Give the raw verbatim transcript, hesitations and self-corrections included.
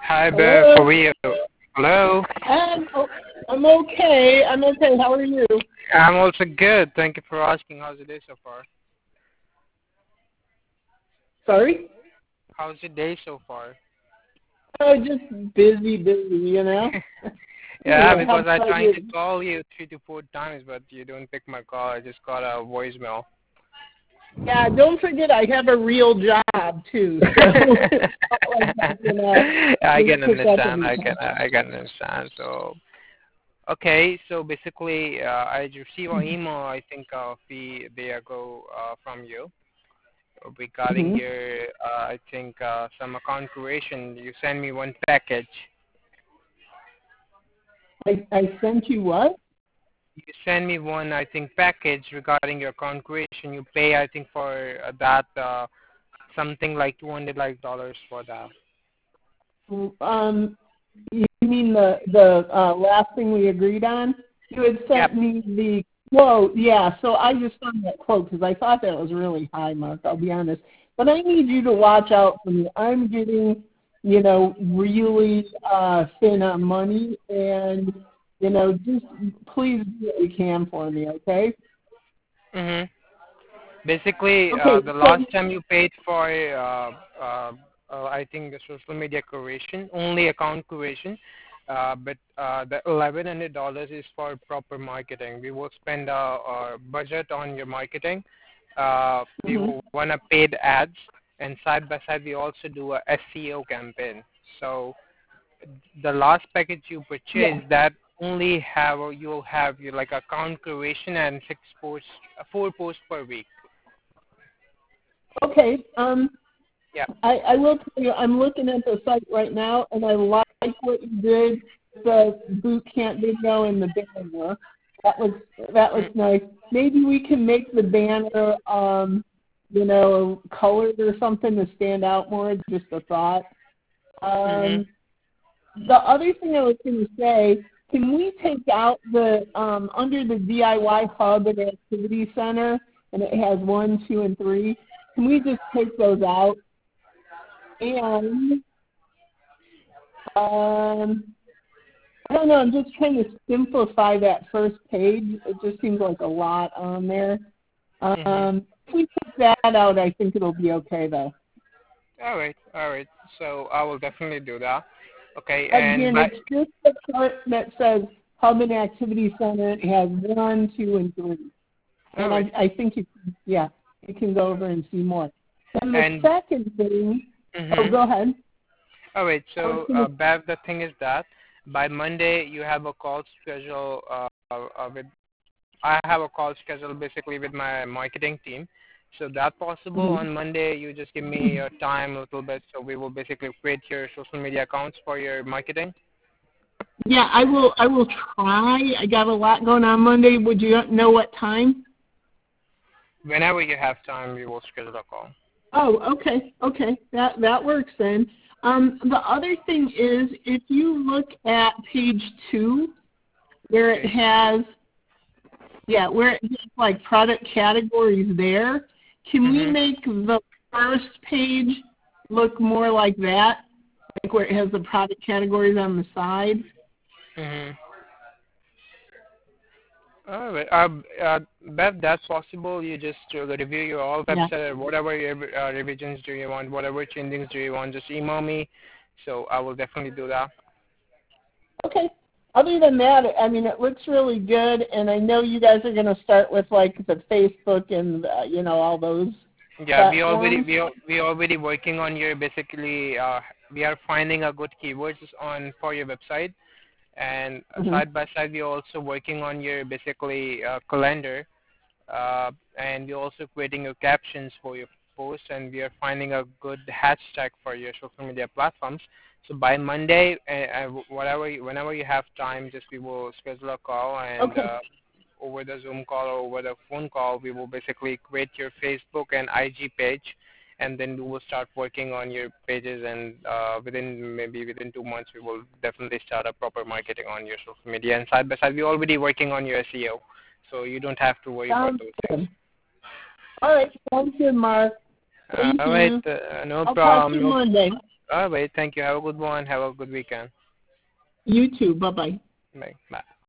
Hi, Beth. How Hello. are you? Hello. I'm, I'm okay. I'm okay. How are you? I'm also good. Thank you for asking. How's the day so far? Sorry? How's your day so far? Oh, just busy, busy, you know? Yeah, Anyway, how because I about trying to you? call you three to four times, but you don't pick my call. I just got a voicemail. Yeah, don't forget I have a real job, too. So it's not like I can uh, I just can pick up understand. I can. anytime. I can understand. So, okay. So basically, uh, I received an email. I think uh, a few day ago uh, from you regarding Mm-hmm. your, uh, I think, uh, some account creation. You send me one package. I, I sent you what? You send me one, I think, package regarding your account creation. You pay, I think, for uh, that uh, something like two hundred like dollars for that. Um, you mean the, the uh, last thing we agreed on? You had Yep. sent me the quote. Yeah, so I just found that quote because I thought that was really high, Mark, I'll be honest. But I need you to watch out for me. I'm getting, you know, really uh, thin on money, and, you know, just please do what you can for me, okay? Mhm. Basically, uh, Okay, the so, last time you paid for, uh, uh, uh, I think, the social media creation, only account creation, uh, but uh, the eleven hundred dollars is for proper marketing. We will spend our, our budget on your marketing. Uh, we mhm. will want to paid ads, and side by side we also do a S E O campaign. So the last package you Yeah, purchased that only have you'll have your like account creation and six posts, uh, four posts per week. okay. Um, Yeah. I, I will tell you, I'm looking at the site right now, and I like what you did, the boot camp video and the banner. That looks that looks nice. Maybe we can make the banner, um, you know, colored or something to stand out more. Just a thought. Mhm. Um, the other thing I was going to say, can we take out the um, under the D I Y hub and activity center, and it has one, two, and three? Can we just take those out? And um, I don't know. I'm just trying to simplify that first page. It just seems like a lot on there. Mhm. Um, if we take that out, I think it'll be okay, though. All right. All right. So I will definitely do that. Okay. And Again, but it's just the part that says Hub and Activity Center. It has one, two, and three. all And right. I, I think you, yeah, you can go over and see more. And the And second thing, oh, mhm. go ahead. All right. I was So going uh, to, Bev, the thing is that by Monday you have a call schedule uh, uh, with I have a call scheduled basically with my marketing team. So that possible mhm. on Monday, you just give me your time a little bit, so we will basically create your social media accounts for your marketing. Yeah, I will. I will try. I got a lot going on Monday. Would you know what time? Whenever you have time, we will schedule a call. Oh, okay, okay. That that works then. Um, the other thing is, if you look at page two, where it Page has, yeah, where it has like product categories there, can we Mhm. make the first page look more like that, like where it has the product categories on the side? Mhm. All right. Uh, uh, Bev, that's possible. You just uh, review your all Yeah. website, whatever your uh, revisions do you want, whatever changes do you want, just email me. So I will definitely do that. Okay. Other than that, I mean, it looks really good, and I know you guys are going to start with like the Facebook and uh, you know all those Yeah, we already platforms. we al- we already working on your basically uh, we are finding a good keywords on for your website, and Hmm. side by side we are also working on your basically uh, calendar, uh, and we're also creating your captions for your posts, and we are finding a good hashtag for your social media platforms. So by Monday, uh, uh, whatever you, whenever you have time, just we will schedule a call and. Okay. Uh, over the Zoom call or over the phone call, we will basically create your Facebook and I G page, and then we will start working on your pages. And uh, within maybe within two months, we will definitely start a proper marketing on your social media. And side by side, we're already working on your S E O, so you don't have to worry about Sounds those things. good. All right. Sounds good, Mark. Uh, Thank all right, you. uh, no I'll talk to problem. you No, Monday. All right. Thank you. Have a good one. Have a good weekend. You too. Bye bye. Bye. Bye.